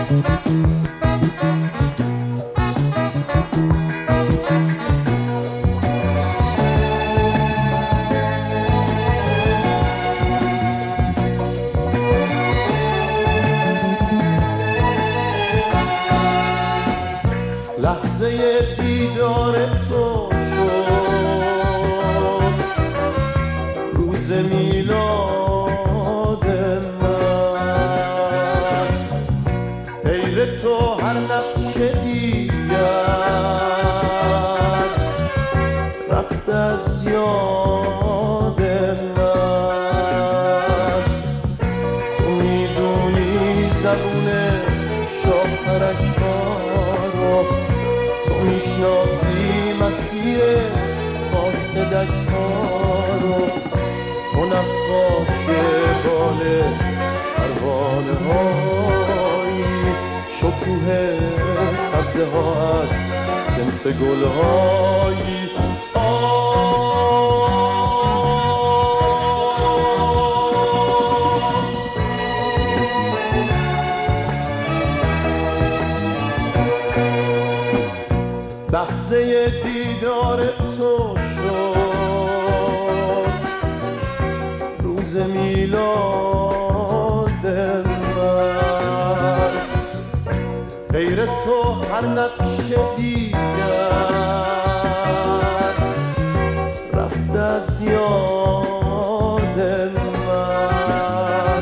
لحظه دیدار تو شد روز میلاد من، غیر تو هر نقش دیگر رفت از یاد من. تو میدونی زبون شاپرک رو، تو میشناسی مسیر قاصدک ها رو، تو نقاش بال پروانه هایی، شکوه سبزه ها از جنس گل هایی. لحظه دیدار تو شد روز میلاد من، غیر تو هر نقش دیگر رفت از یاد من.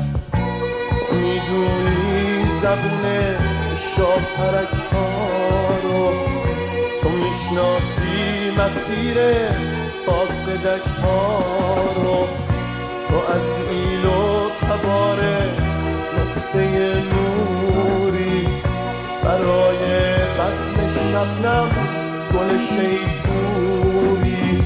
میدونی زبون شاپرک ها رو، تو میشناسی مسیر قاصدک ها رو، تو از ایل و تبار نقطه نوری، برای بزم شبنم گل شیپوری.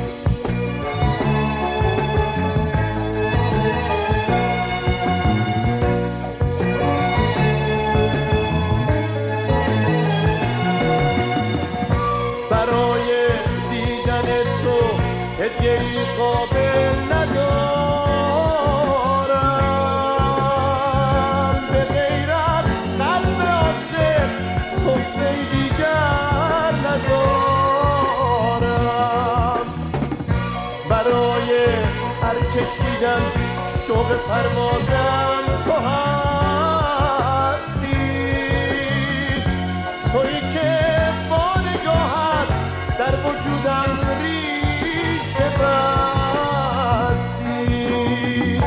هدیه‌ای قابل ندارم، به غیر از قلب عاشق تحفه‌ای دیگر ندارم. برای هر کشیدن شوق پروازم تو هستی، تویی که با نگاهت در وجودم بستی.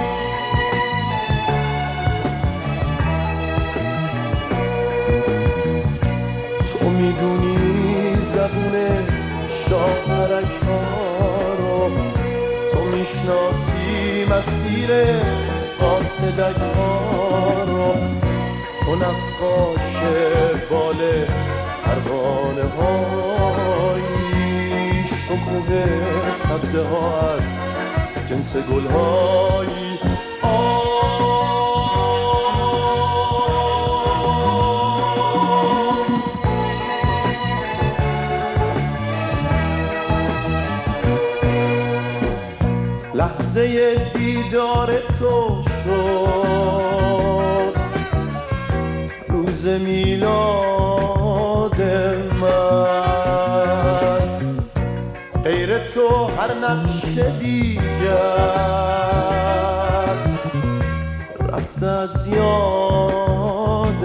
تو میدونی زبون شاپرک ها رو، تو میشناسی مسیر قاصدک ها رو، تو نقاش بال پروانه هایی، شکوه سبزه ها از جنس گل هایی. لحظه دیدار تو شد روز میلاد من، غیر تو هر نقش دیگر رفت از یاد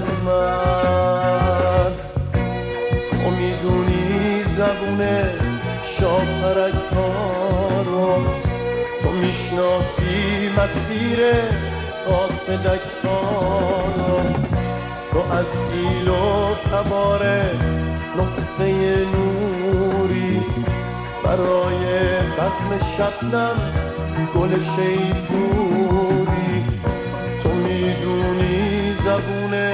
من. تو میدونی زبون شاپرک ها رو، تو میشناسی مسیر قاصدک ها رو، تو از ایل و تبار نقطه نوری، برای بزم شبنم گل شیپوری. تو میدونی زبون